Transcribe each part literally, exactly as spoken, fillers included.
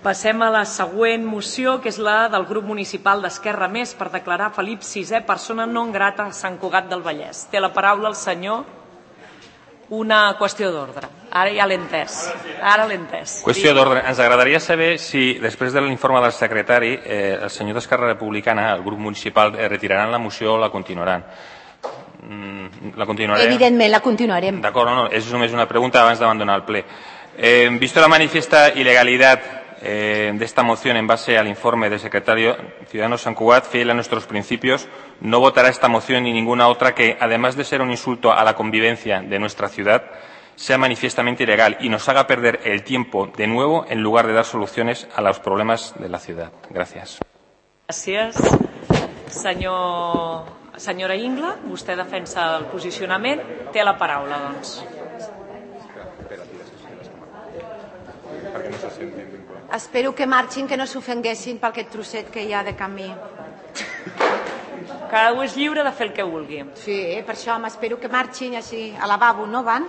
Passem a la següent moció, que és la del grup municipal d'Esquerra Més per declarar Felip sisè persona non grata a Sant Cugat del Vallès. Té la paraula el senyor. Una qüestió d'ordre. Ara ja l'he entès. Ara l'he entès. Qüestió d'ordre. Ens agradaria saber si, després de l'informe del secretari, eh, el senyor d'Esquerra Republicana, el grup municipal, eh, retiraran la moció o la continuaran. Mm, la continuarem. Evidentment, la continuarem. D'acord, no, no, és només una pregunta abans d'abandonar el ple. Eh, visto la manifiesta ilegalidad Eh, de esta moción en base al informe del secretario Ciudadanos San Cugat, fiel a nuestros principios, no votará esta moción ni ninguna otra que, además de ser un insulto a la convivencia de nuestra ciudad, sea manifiestamente ilegal y nos haga perder el tiempo de nuevo en lugar de dar soluciones a los problemas de la ciudad. Gracias. Gràcies. Senyor, senyora Ingla, vostè defensa el posicionament. Té la paraula, doncs. Espero que marxin, que no s'ofenguessin per aquest trosset que hi ha de camí. Cada un és lliure de fer el que vulgui. Sí, per això m'espero que marxin així a lavabo, no van?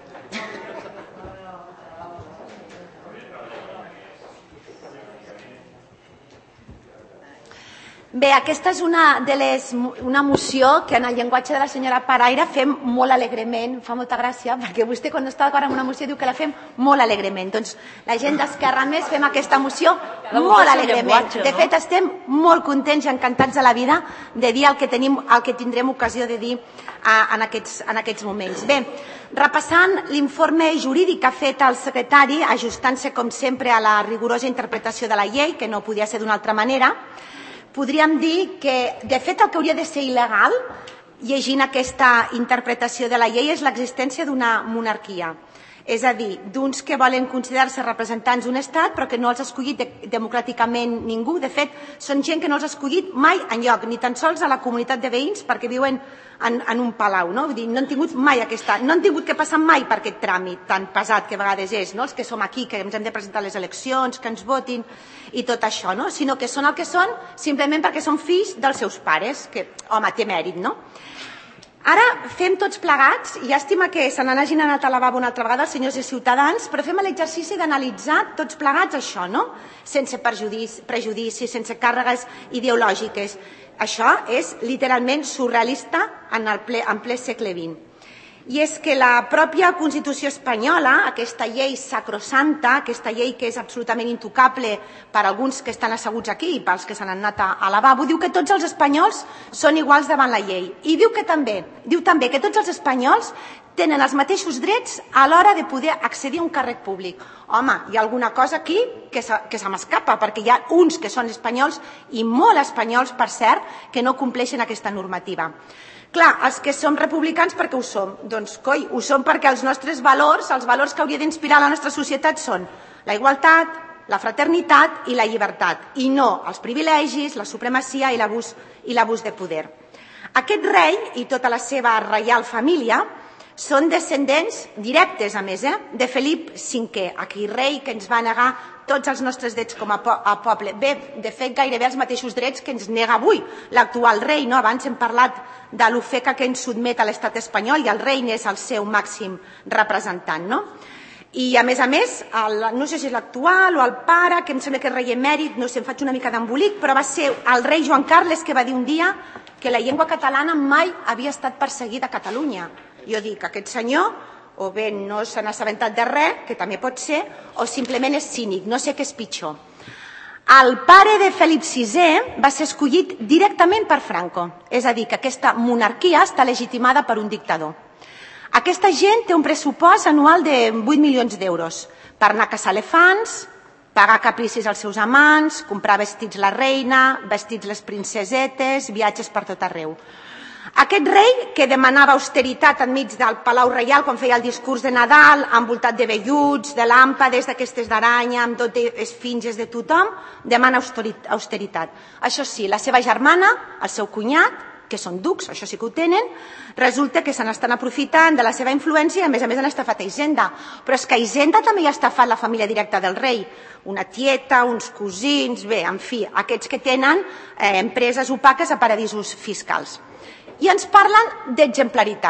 Bé, aquesta és una, de les, una moció que en el llenguatge de la senyora Paraire fem molt alegrement, fa molta gràcia, perquè vostè quan està d'acord amb una moció diu que la fem molt alegrement. Doncs la gent d'Esquerra Més fem aquesta moció molt alegrement. De fet, estem molt contents i encantats de la vida de dir el que, tenim, el que tindrem ocasió de dir en aquests, en aquests moments. Bé, repassant l'informe jurídic que ha fet el secretari, ajustant-se com sempre a la rigorosa interpretació de la llei, que no podia ser d'una altra manera, podríem dir que, de fet, el que hauria de ser il·legal, llegint aquesta interpretació de la llei, és l'existència d'una monarquia. És a dir, d'uns que volen considerar-se representants d'un estat però que no els ha escollit de, democràticament ningú. De fet, són gent que no els ha escollit mai enlloc, ni tan sols a la comunitat de veïns perquè viuen en, en un palau. No? Vull dir, no han tingut mai aquesta, no han tingut que passar mai per aquest tràmit tan pesat que a vegades és, no? Els que som aquí, que ens hem de presentar a les eleccions, que ens votin i tot això, no? Sinó que són el que són simplement perquè són fills dels seus pares, que, home, té mèrit, no? Ara fem tots plegats, i llàstima que se n'hagin anat a lavabo una altra vegada els senyors de Ciutadans, però fem l'exercici d'analitzar tots plegats això, no? Sense prejudicis, prejudici, sense càrregues ideològiques. Això és literalment surrealista en, el ple, en ple segle vint. I és que la pròpia Constitució espanyola, aquesta llei sacrosanta, aquesta llei que és absolutament intocable per alguns que estan asseguts aquí i pels que s'han anat a lavabo, diu que tots els espanyols són iguals davant la llei. I diu que també, diu també que tots els espanyols tenen els mateixos drets a l'hora de poder accedir a un càrrec públic. Home, hi ha alguna cosa aquí que se, que se m'escapa, perquè hi ha uns que són espanyols i molt espanyols, per cert, que no compleixen aquesta normativa. Clar, els que som republicans, per què ho som? Doncs, coi, ho som perquè els nostres valors, els valors que hauria d'inspirar la nostra societat són la igualtat, la fraternitat i la llibertat, i no els privilegis, la supremacia i l'abús i l'abús de poder. Aquest rei i tota la seva reial família són descendents directes, a més, eh, de Felip cinquè, aquell rei que ens va negar tots els nostres drets com a, po a poble. Bé, de fet, gairebé els mateixos drets que ens nega avui l'actual rei. No? Abans hem parlat de l'ofeca que ens sotmet a l'estat espanyol i el rei n'és el seu màxim representant. No? I, a més a més, el, no sé si és l'actual o el pare, que em sembla que és rei emèrit, no sé, em faig una mica d'embolic, però va ser el rei Joan Carles que va dir un dia que la llengua catalana mai havia estat perseguida a Catalunya. Jo dic, aquest senyor o bé no se n'ha assabentat de res, que també pot ser, o simplement és cínic, no sé què és pitjor. El pare de Felip sisè va ser escollit directament per Franco, és a dir, que aquesta monarquia està legitimada per un dictador. Aquesta gent té un pressupost anual de vuit milions d'euros per anar a caçar elefants, pagar capricis als seus amants, comprar vestits la reina, vestits les princesetes, viatges per tot arreu. Aquest rei, que demanava austeritat enmig del Palau Reial quan feia el discurs de Nadal, envoltat de velluts, de làmpades, d'aquestes d'aranya, amb tot esfinges de tothom, demana austeritat. Això sí, la seva germana, el seu cunyat, que són ducs, això sí que ho tenen, resulta que se n'estan aprofitant de la seva influència i a més a més han estafat a Hisenda. Però és que a Hisenda també hi ha estafat la família directa del rei, una tieta, uns cosins, bé, en fi, aquests que tenen eh, empreses opaques a paradisos fiscals. I ens parlen d'exemplaritat.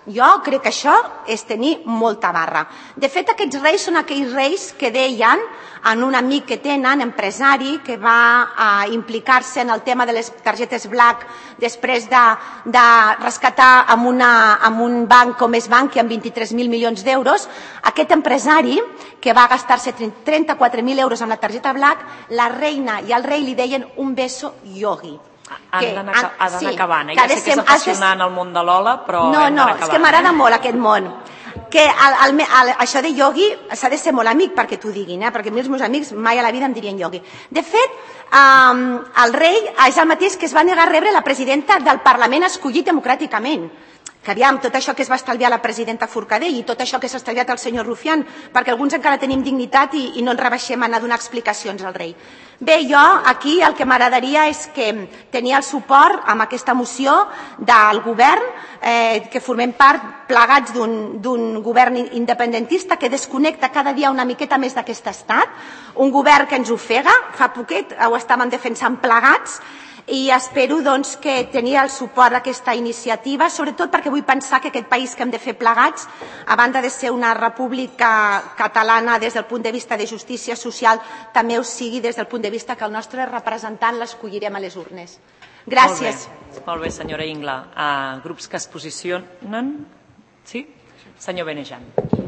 Jo crec que això és tenir molta barra. De fet, aquests reis són aquells reis que deien en un amic que tenen, empresari, que va implicar-se en el tema de les targetes Black després de, de rescatar amb, una, amb un banc com és Bankia amb vint-i-tres mil milions d'euros. Aquest empresari, que va gastar-se trenta-quatre mil euros amb la targeta Black, la reina i el rei li deien un beso yogi. Ha d'anar acabant. Ja sé que és apassionant el món de l'Ola, però no, no, és que m'agrada molt aquest món. Que el, el, el, això de yogi s'ha de ser molt amic perquè t'ho diguin, eh? Perquè a mi els meus amics mai a la vida em dirien yogi. De fet, um, el rei és el mateix que es va negar a rebre la presidenta del Parlament escollit democràticament. Que aviam, tot això que es va estalviar la presidenta Forcadell i tot això que s'ha estalviat el senyor Rufián, perquè alguns encara tenim dignitat i, i no ens rebaixem a anar a donar explicacions al rei. Bé, jo aquí el que m'agradaria és que tenia el suport amb aquesta moció del govern, eh, que formem part plegats d'un govern independentista que desconnecta cada dia una miqueta més d'aquest estat, un govern que ens ofega, fa poquet ho estàvem defensant plegats, i espero doncs, que tenia el suport d'aquesta iniciativa, sobretot perquè vull pensar que aquest país que hem de fer plegats, a banda de ser una república catalana des del punt de vista de justícia social, també ho sigui des del punt de vista que el nostre representant l'escollirem a les urnes. Gràcies. Molt bé, Molt bé senyora Ingla. Uh, grups que es posicionen? Sí? Senyor Benejan.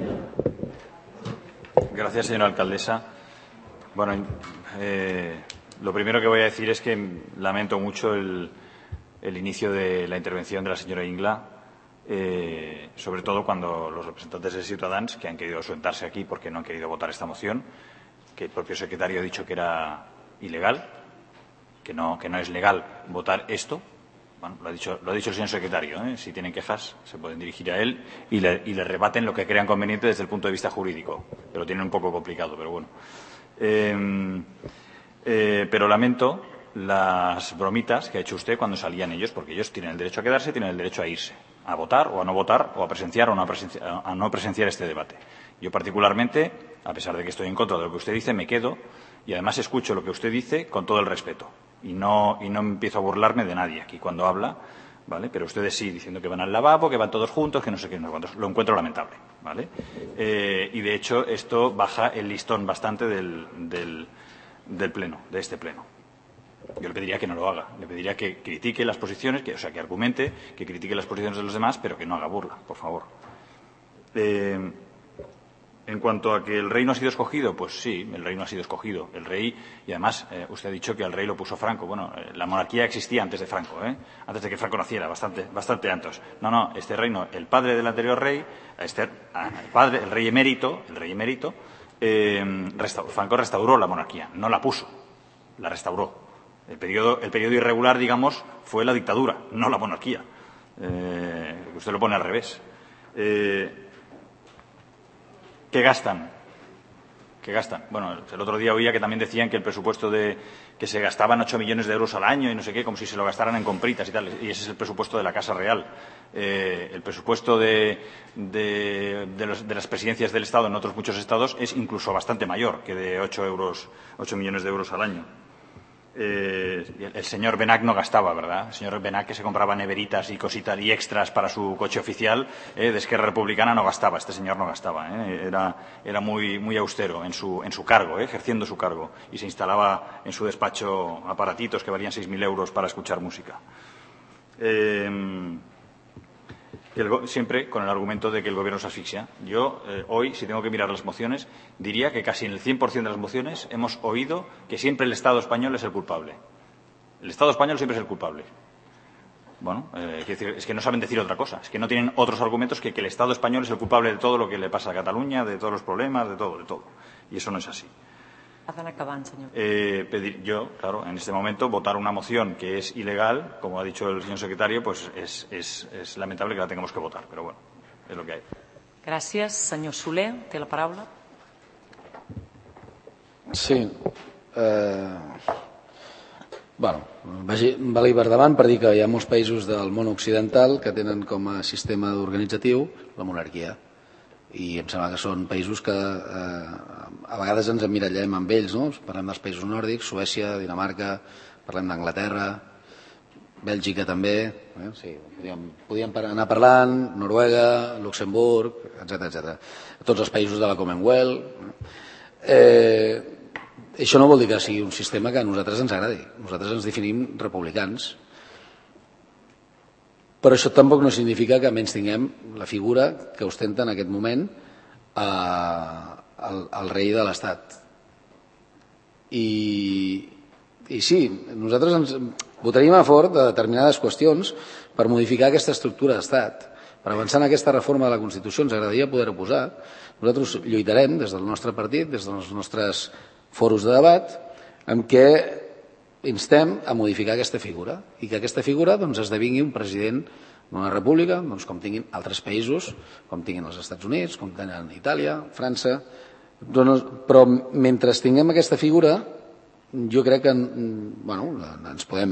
Gracias, señora alcaldesa. Bueno, eh... Lo primero que voy a decir es que lamento mucho el, el inicio de la intervención de la señora Ingla, eh, sobre todo cuando los representantes de Ciutadans, que han querido sentarse aquí porque no han querido votar esta moción, que el propio secretario ha dicho que era ilegal, que no, que no es legal votar esto. Bueno, lo ha dicho, lo ha dicho el señor secretario, ¿eh? Si tienen quejas se pueden dirigir a él y le, y le rebaten lo que crean conveniente desde el punto de vista jurídico, que lo tienen un poco complicado, pero bueno. Eh, Eh, pero lamento las bromitas que ha hecho usted cuando salían ellos, porque ellos tienen el derecho a quedarse, tienen el derecho a irse, a votar o a no votar, o a presenciar o no a, presenciar, a no presenciar este debate. Yo particularmente, a pesar de que estoy en contra de lo que usted dice, me quedo y además escucho lo que usted dice con todo el respeto y no, y no empiezo a burlarme de nadie aquí cuando habla, ¿vale? Pero ustedes sí, diciendo que van al lavabo, que van todos juntos, que no sé qué, no, lo encuentro lamentable, ¿vale? Eh, y de hecho esto baja el listón bastante del, del del pleno, de este pleno. Yo le pediría que no lo haga, le pediría que critique las posiciones, que, o sea, que argumente, que critique las posiciones de los demás, pero que no haga burla, por favor. Eh, en cuanto a que el rey no ha sido escogido, pues sí, el rey no ha sido escogido. El rey, y además eh, usted ha dicho que al rey lo puso Franco. Bueno, eh, la monarquía existía antes de Franco, ¿eh? Antes de que Franco naciera, bastante, bastante antes. No, no, este reino, el padre del anterior rey, este, el padre, el rey emérito, el rey emérito, Eh, restauró, Franco restauró la monarquía, no la puso, la restauró. El periodo, el periodo irregular, digamos, fue la dictadura, no la monarquía. Eh, usted lo pone al revés. Eh, ¿Qué gastan? ¿Qué gastan? Bueno, el otro día oía que también decían que el presupuesto de que se gastaban ocho millones de euros al año y no sé qué, como si se lo gastaran en compritas y tal. Y ese es el presupuesto de la Casa Real. Eh, el presupuesto de, de, de, los, de las presidencias del Estado en otros muchos estados es incluso bastante mayor que de ocho euros, ocho millones de euros al año. Eh, el señor Benach no gastaba, ¿verdad? El señor Benach, que se compraba neveritas y cositas y extras para su coche oficial, eh, de Esquerra Republicana, no gastaba. Este señor no gastaba, ¿eh? Era, era muy, muy austero en su, en su cargo, ¿eh? Ejerciendo su cargo. Y se instalaba en su despacho aparatitos que valían seis mil euros para escuchar música. Eh, El, siempre con el argumento de que el Gobierno se asfixia. Yo, eh, hoy, si tengo que mirar las mociones, diría que casi en el cien por cien de las mociones hemos oído que siempre el Estado español es el culpable. El Estado español siempre es el culpable. Bueno, eh, decir, es que no saben decir otra cosa. Es que no tienen otros argumentos que que el Estado español es el culpable de todo lo que le pasa a Cataluña, de todos los problemas, de todo, de todo. Y eso no es así. Eh, pedir, yo, claro, en este momento, votar una moción que es ilegal, como ha dicho el señor secretario, pues es, es, es lamentable que la tengamos que votar, pero bueno, es lo que hay. Gràcies. Senyor Soler, té la paraula. Sí. Eh, bueno, vagi, vali per davant per dir que hi ha molts països del món occidental que tenen com a sistema organitzatiu la monarquia. I em sembla que són països que eh, a vegades ens emmirallem amb ells, no? Parlem dels països nòrdics, Suècia, Dinamarca, parlem d'Anglaterra. Bèlgica també, eh? Sí, podíem, podíem anar parlant, Noruega, Luxemburg, etcètera, etcètera. Tots els països de la Commonwealth. Eh, això no vol dir que sigui un sistema que a nosaltres ens agradi. Nosaltres ens definim republicans. Però això tampoc no significa que menys tinguem la figura que ostenta en aquest moment eh, el, el rei de l'Estat. I, i sí, nosaltres ens votaríem a favor de determinades qüestions per modificar aquesta estructura d'estat. Per avançar en aquesta reforma de la Constitució ens agradaria poder-ho posar. Nosaltres lluitarem des del nostre partit, des dels nostres foros de debat, en què instem a modificar aquesta figura i que aquesta figura doncs, esdevingui un president d'una república, doncs, com tinguin altres països, com tinguin els Estats Units, com tenen Itàlia, França. Però mentre tinguem aquesta figura, jo crec que bueno, ens podem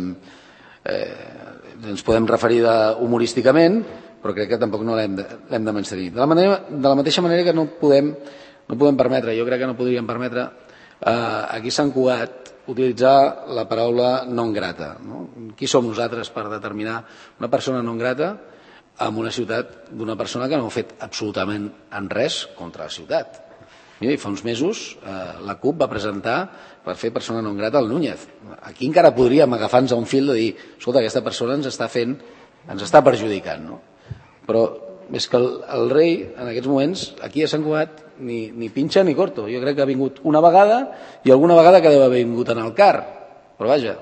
eh, ens podem referir humorísticament, però crec que tampoc no l'hem de, l'hem de menystenir. De la, manera, de la mateixa manera que no podem, no podem permetre, jo crec que no podríem permetre eh, aquí a Sant Cugat utilitzar la paraula non grata. No? Qui som nosaltres per determinar una persona non grata en una ciutat d'una persona que no ha fet absolutament en res contra la ciutat? Mira, fa uns mesos eh, la CUP va presentar per fer persona non grata al Núñez. Aquí encara podríem agafar-nos a un fil de dir escolta, aquesta persona ens està fent, ens està perjudicant. No? Però és que el, el rei en aquests moments aquí a Sant Cugat ni, ni pinxa ni corto. Jo crec que ha vingut una vegada i alguna vegada que deu haver vingut en el car. Però vaja,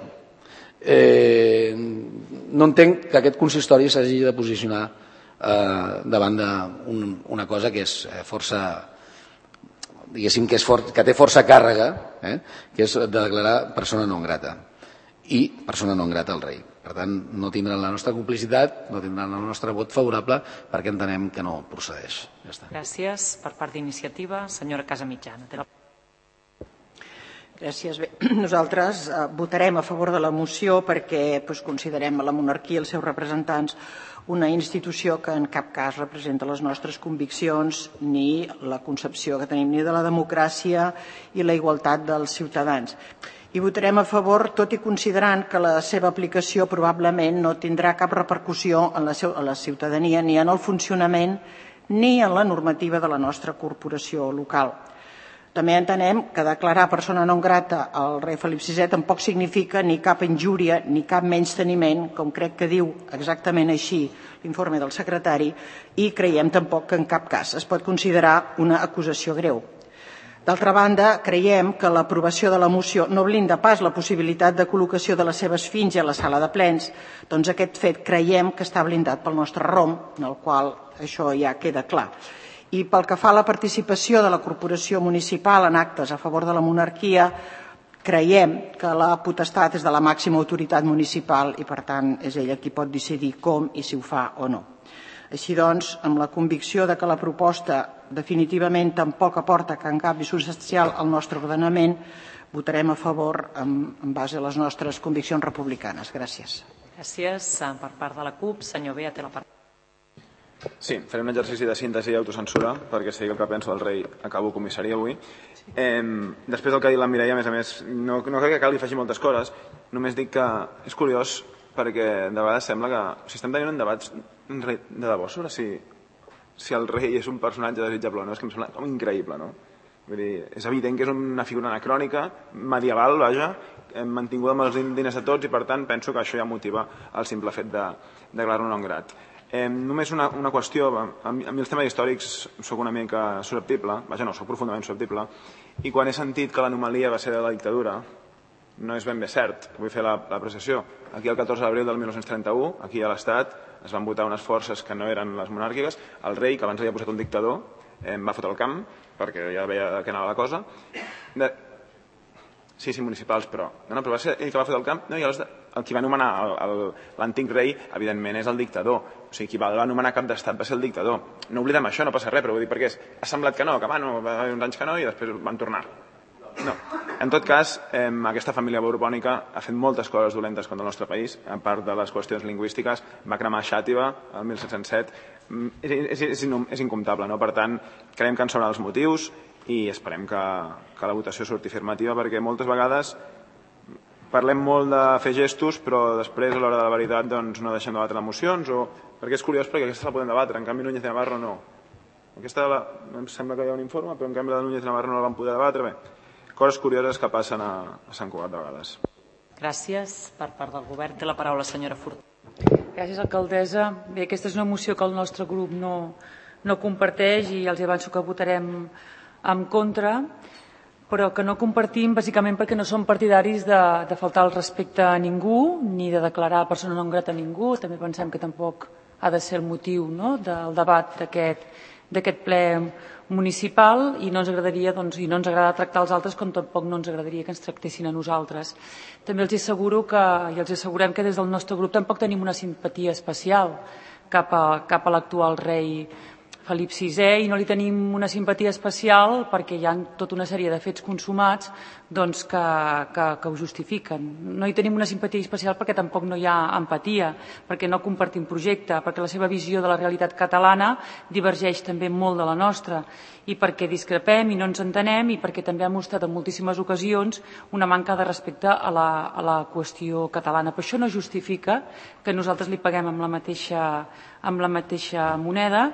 eh, no entenc que aquest consistori s'hagi de posicionar eh, davant d'una cosa que és força diguéssim que, és for, que té força càrrega, eh, que és de declarar persona non grata i persona non grata al rei. Per tant, no tindran la nostra complicitat, no tindran el nostre vot favorable perquè entenem que no procedeix. Ja està. Gràcies. Per part d'Iniciativa, senyora Casamitjana. La... Gràcies. Bé, nosaltres eh, votarem a favor de la moció perquè pues, considerem la monarquia i els seus representants una institució que en cap cas representa les nostres conviccions ni la concepció que tenim ni de la democràcia i la igualtat dels ciutadans. I votarem a favor, tot i considerant que la seva aplicació probablement no tindrà cap repercussió en la, en la ciutadania ni en el funcionament ni en la normativa de la nostra corporació local. També entenem que declarar persona non grata al rei Felip sisè tampoc significa ni cap injúria ni cap menysteniment, com crec que diu exactament així l'informe del secretari, i creiem tampoc que en cap cas es pot considerar una acusació greu. D'altra banda, creiem que l'aprovació de la moció no blinda pas la possibilitat de col·locació de les seves fills a la sala de plens, doncs aquest fet creiem que està blindat pel nostre rom, en el qual això ja queda clar. I pel que fa a la participació de la corporació municipal en actes a favor de la monarquia, creiem que la potestat és de la màxima autoritat municipal i, per tant, és ella qui pot decidir com i si ho fa o no. Així doncs, amb la convicció de que la proposta definitivament tampoc aporta cap canvi substancial al nostre ordenament, votarem a favor en, en base a les nostres conviccions republicanes. Gràcies. Gràcies. Per part de la CUP, senyor Bea, té la paraula. Sí, faré un exercici de síntesi i autocensura perquè si el que penso del rei acabo comissaria avui. Eh, després del que ha dit la Mireia, a més a més, no, no crec que cal li faci moltes coses, només dic que és curiós perquè de vegades sembla que o sigui, estem tenint un debat de debò sobre si, si el rei és un personatge desitjable o no, és que em sembla com increïble, no? Vull dir, és evident que és una figura anacrònica, medieval, vaja, mantinguda amb els diners de tots i per tant penso que això ja motiva el simple fet de declarar-lo non grat. Eh, només una, una qüestió, a mi, a mi els temes històrics soc una mica susceptible, vaja no, soc profundament susceptible, i quan he sentit que l'anomalia va ser de la dictadura, no és ben bé cert, vull fer l'apreciació. Aquí el catorze d'abril del mil nou-cents trenta-u, aquí a l'Estat, es van votar unes forces que no eren les monàrquiques, el rei, que abans havia posat un dictador, eh, va fotre el camp, perquè ja veia que anava la cosa. De... Sí, sí, municipals, però... No, no, però va ser ell que va fotre el camp, no, i els de... el qui va anomenar l'antic rei, evidentment, és el dictador. O sigui, qui va anomenar cap d'estat va ser el dictador. No oblidem això, no passa res, però vull dir, perquè és, ha semblat que no, que va, no, va haver uns anys que no, i després van tornar. No. En tot cas, eh, aquesta família borbònica ha fet moltes coses dolentes contra el nostre país, a part de les qüestions lingüístiques, va cremar Xàtiva el mil set-cents set, és, és, és, és incomptable, no? Per tant, creiem que en són els motius i esperem que, que la votació surti afirmativa, perquè moltes vegades parlem molt de fer gestos, però després, a l'hora de la veritat, doncs, no deixem debatre les mocions, o... perquè és curiós, perquè aquesta la podem debatre, en canvi Núñez de Navarro no. Aquesta la... em sembla que hi ha un informe, però en canvi la de Núñez de Navarro no la vam poder debatre. Bé, coses curioses que passen a, a Sant Cugat de vegades. Gràcies. Per part del govern té la paraula la senyora Furt. Gràcies, alcaldessa. Bé, aquesta és una moció que el nostre grup no, no comparteix i els avanço que votarem en contra, però que no compartim bàsicament perquè no som partidaris de, de faltar el respecte a ningú ni de declarar persona non grata a ningú. També pensem que tampoc ha de ser el motiu, no?, del debat d'aquest d'aquest ple municipal i no ens agradaria, doncs, i no ens agrada tractar els altres com tampoc no ens agradaria que ens tractessin a nosaltres. També els asseguro que, i els assegurem que des del nostre grup tampoc tenim una simpatia especial cap a, cap a l'actual rei Felip sisè i no li tenim una simpatia especial perquè hi ha tota una sèrie de fets consumats doncs, que, que, que ho justifiquen. No hi tenim una simpatia especial perquè tampoc no hi ha empatia, perquè no compartim projecte, perquè la seva visió de la realitat catalana divergeix també molt de la nostra i perquè discrepem i no ens entenem i perquè també ha mostrat en moltíssimes ocasions una manca de respecte a la, a la qüestió catalana. Però això no justifica que nosaltres li paguem amb la mateixa, amb la mateixa moneda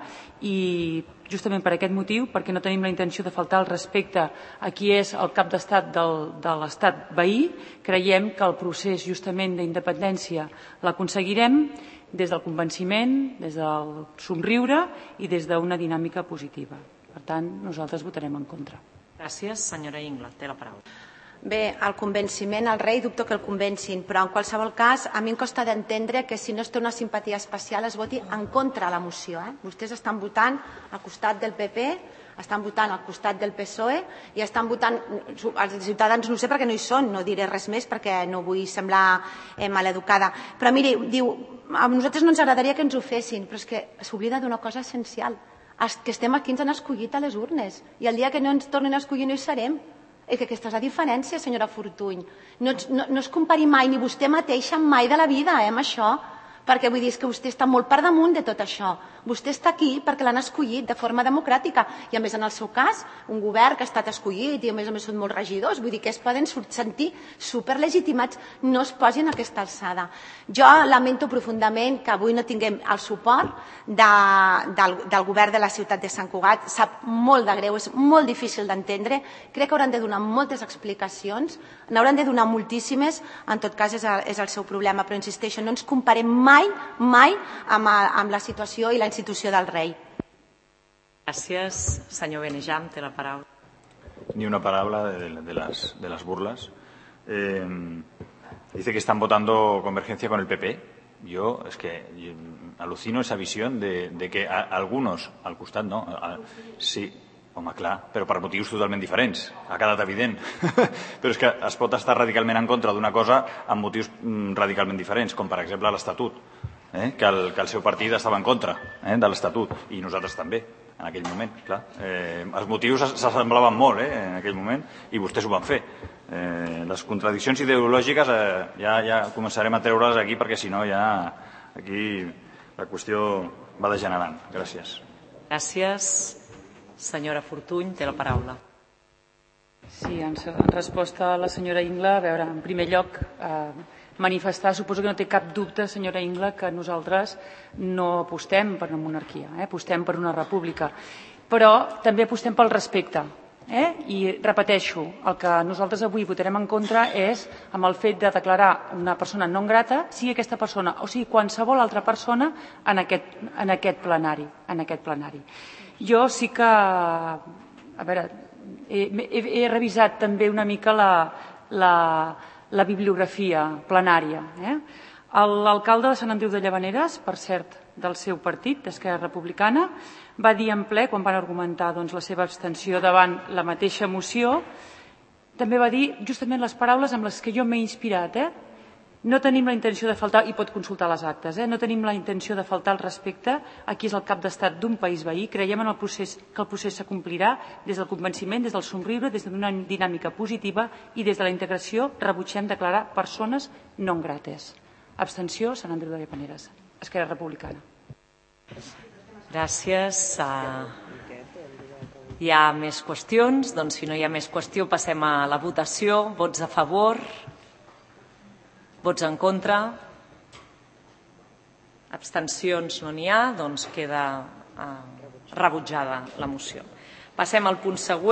i justament per aquest motiu, perquè no tenim la intenció de faltar el respecte a qui és el cap d'estat del, de l'estat veí, creiem que el procés justament d'independència l'aconseguirem des del convenciment, des del somriure i des d'una dinàmica positiva. Per tant, nosaltres votarem en contra. Gràcies. Senyora Ingla, té la paraula. Bé, el convenciment, el rei, dubto que el convencin, però en qualsevol cas, a mi em costa d'entendre que si no es té una simpatia especial es voti en contra de la moció. Eh? Vostès estan votant al costat del P P, estan votant al costat del P S O E i estan votant, els ciutadans no ho sé perquè no hi són, no diré res més perquè no vull semblar eh, maleducada. Però miri, diu, a nosaltres no ens agradaria que ens ho fessin, però és que s'oblida d'una cosa essencial. Els que estem aquí ens han escollit a les urnes i el dia que no ens tornin a escollir no hi serem. És que aquesta és la diferència, senyora Fortuny. No, no, no es compari mai, ni vostè mateixa mai de la vida, eh, amb això. Perquè vull dir que vostè està molt per damunt de tot això. Vostè està aquí perquè l'han escollit de forma democràtica i a més en el seu cas un govern que ha estat escollit i a més a més són molts regidors, vull dir que es poden sentir superlegitimats, no es posin a aquesta alçada. Jo lamento profundament que avui no tinguem el suport de, del, del govern de la ciutat de Sant Cugat, sap molt de greu, és molt difícil d'entendre, crec que hauran de donar moltes explicacions, n'hauran de donar moltíssimes, en tot cas és el, és el seu problema, però insisteixo, no ens comparem mai, mai amb, amb la situació i la institució del rei. Gràcies. Senyor Benejam, té la paraula. Ni una palabra de, de, las, de las burlas. Eh, dice que están votando convergencia con el P P. Yo es que yo alucino esa visión de, de que a, algunos, al costat, no? A, sí, home, clar, però per motius totalment diferents. Ha quedat evident. Però és que es pot estar radicalment en contra d'una cosa amb motius mm, radicalment diferents, com per exemple l'Estatut. Eh? Que, el, que el seu partit estava en contra eh? de l'Estatut, i nosaltres també, en aquell moment, clar. Eh, els motius s'assemblaven molt eh? en aquell moment, i vostès ho van fer. Eh, les contradiccions ideològiques eh, ja, ja començarem a treure's aquí, perquè si no ja aquí la qüestió va degenerant. Gràcies. Gràcies. Senyora Fortuny, té la paraula. Sí, en resposta a la senyora Ingla, a veure, en primer lloc, eh, manifestar, suposo que no té cap dubte, senyora Ingla, que nosaltres no apostem per una monarquia, eh? apostem per una república, però també apostem pel respecte. Eh? I repeteixo, el que nosaltres avui votarem en contra és amb el fet de declarar una persona non grata, sigui aquesta persona o sigui qualsevol altra persona en aquest, en aquest plenari. En aquest plenari. Jo sí que, a veure, he, he, he revisat també una mica la, la, la bibliografia plenària. Eh? L'alcalde de Sant Andreu de Llavaneres, per cert, del seu partit, d'Esquerra Republicana, va dir en ple, quan van argumentar doncs, la seva abstenció davant la mateixa moció, també va dir justament les paraules amb les que jo m'he inspirat. Eh? No tenim la intenció de faltar, i pot consultar les actes, eh? no tenim la intenció de faltar el respecte a qui és el cap d'estat d'un país veí. Creiem en el procés, que el procés s'acomplirà des del convenciment, des del somriure, des d'una dinàmica positiva i des de la integració rebutgem declarar persones non grates. Abstenció, Sant Andreu de Llavaneres, Esquerra Republicana. Gràcies. Uh, hi ha més qüestions? Doncs si no hi ha més qüestió passem a la votació. Vots a favor? Vots en contra? Abstencions no n'hi ha, doncs queda rebutjada la moció. Passem al punt següent.